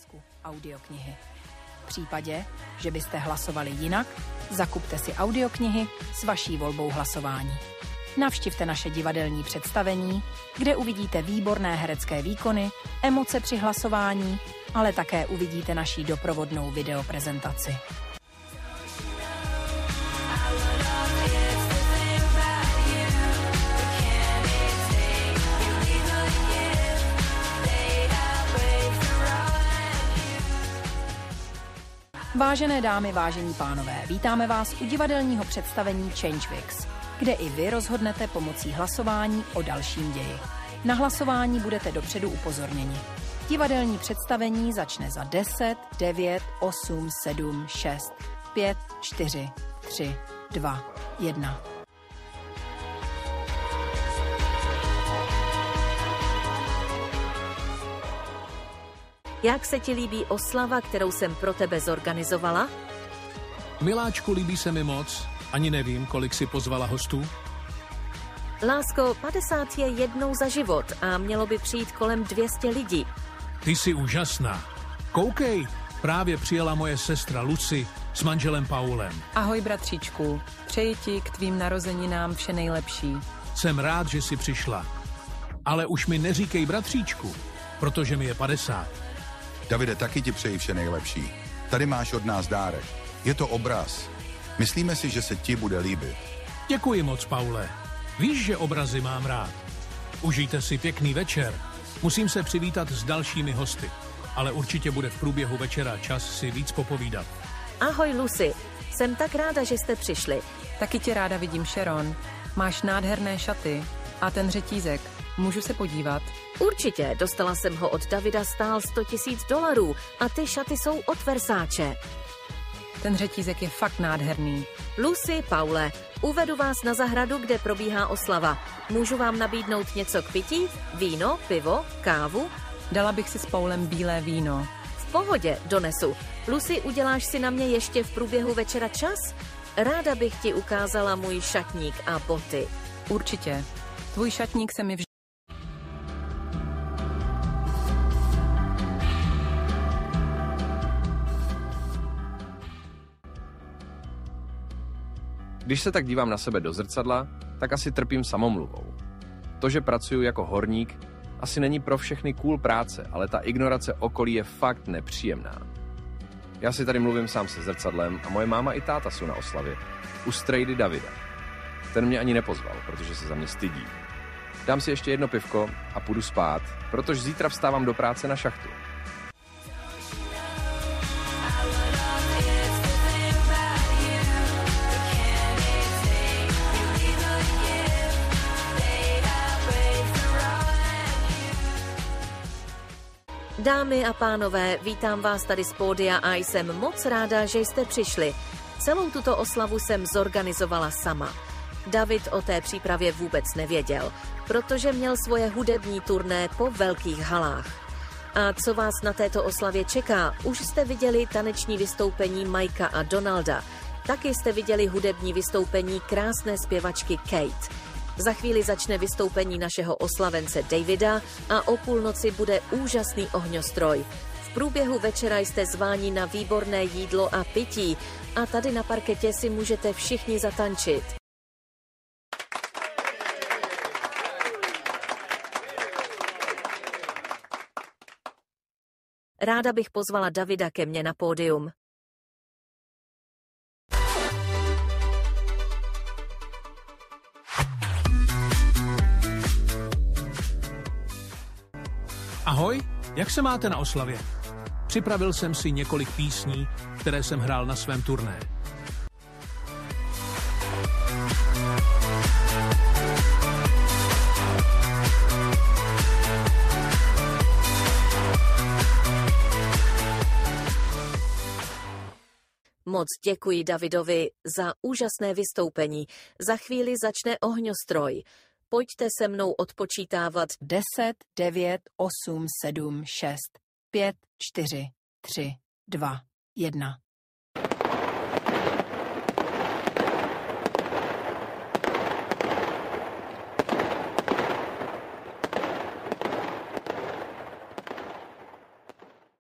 zakázku audioknihy. V případě, že byste hlasovali jinak, zakupte si audioknihy s vaší volbou hlasování. Navštivte naše divadelní představení, kde uvidíte výborné herecké výkony, emoce při hlasování, ale také uvidíte naší doprovodnou videoprezentaci. Vážené dámy, vážení pánové, vítáme vás u divadelního představení Changewix, kde i vy rozhodnete pomocí hlasování o dalším ději. Na hlasování budete dopředu upozorněni. Divadelní představení začne za 10, 9, 8, 7, 6, 5, 4, 3, 2, 1. Jak se ti líbí oslava, kterou jsem pro tebe zorganizovala? Miláčku, líbí se mi moc. Ani nevím, kolik si pozvala hostů. Lásko, 50 je jednou za život a mělo by přijít kolem 200 lidí. Ty jsi úžasná. Koukej, právě přijela moje sestra Lucy s manželem Paulem. Ahoj, bratříčku. Přeji ti k tvým narozeninám vše nejlepší. Jsem rád, že jsi přišla. Ale už mi neříkej bratříčku, protože mi je 50. Davide, taky ti přeji vše nejlepší. Tady máš od nás dárek. Je to obraz. Myslíme si, že se ti bude líbit. Děkuji moc, Paule. Víš, že obrazy mám rád. Užijte si pěkný večer. Musím se přivítat s dalšími hosty, ale určitě bude v průběhu večera čas si víc popovídat. Ahoj, Lucy. Jsem tak ráda, že jste přišli. Taky tě ráda vidím, Sharon. Máš nádherné šaty a ten řetízek. Můžu se podívat? Určitě, dostala jsem ho od Davida, stál $100 000 a ty šaty jsou od Versace. Ten řetízek je fakt nádherný. Lucy, Paule, uvedu vás na zahradu, kde probíhá oslava. Můžu vám nabídnout něco k pití? Víno, pivo, kávu? Dala bych si s Paulem bílé víno. V pohodě, donesu. Lucy, uděláš si na mě ještě v průběhu večera čas? Ráda bych ti ukázala můj šatník a boty. Určitě. Tvůj šatník se mi vždy... Když se tak dívám na sebe do zrcadla, tak asi trpím samomluvou. To, že pracuji jako horník, asi není pro všechny cool práce, ale ta ignorace okolí je fakt nepříjemná. Já si tady mluvím sám se zrcadlem a moje máma i táta jsou na oslavě. U strejdy Davida. Ten mě ani nepozval, protože se za mě stydí. Dám si ještě jedno pivko a půjdu spát, protože zítra vstávám do práce na šachtu. Dámy a pánové, vítám vás tady z pódia a jsem moc ráda, že jste přišli. Celou tuto oslavu jsem zorganizovala sama. David o té přípravě vůbec nevěděl, protože měl svoje hudební turné po velkých halách. A co vás na této oslavě čeká? Už jste viděli taneční vystoupení Mikea a Donalda. Taky jste viděli hudební vystoupení krásné zpěvačky Kate. Za chvíli začne vystoupení našeho oslavence Davida a o půlnoci bude úžasný ohňostroj. V průběhu večera jste zváni na výborné jídlo a pití a tady na parketě si můžete všichni zatančit. Ráda bych pozvala Davida ke mně na pódium. Ahoj, jak se máte na oslavě? Připravil jsem si několik písní, které jsem hrál na svém turné. Moc děkuji Davidovi za úžasné vystoupení. Za chvíli začne ohňostroj. Pojďte se mnou odpočítávat 10, 9, 8, 7, 6, 5, 4, 3, 2, 1.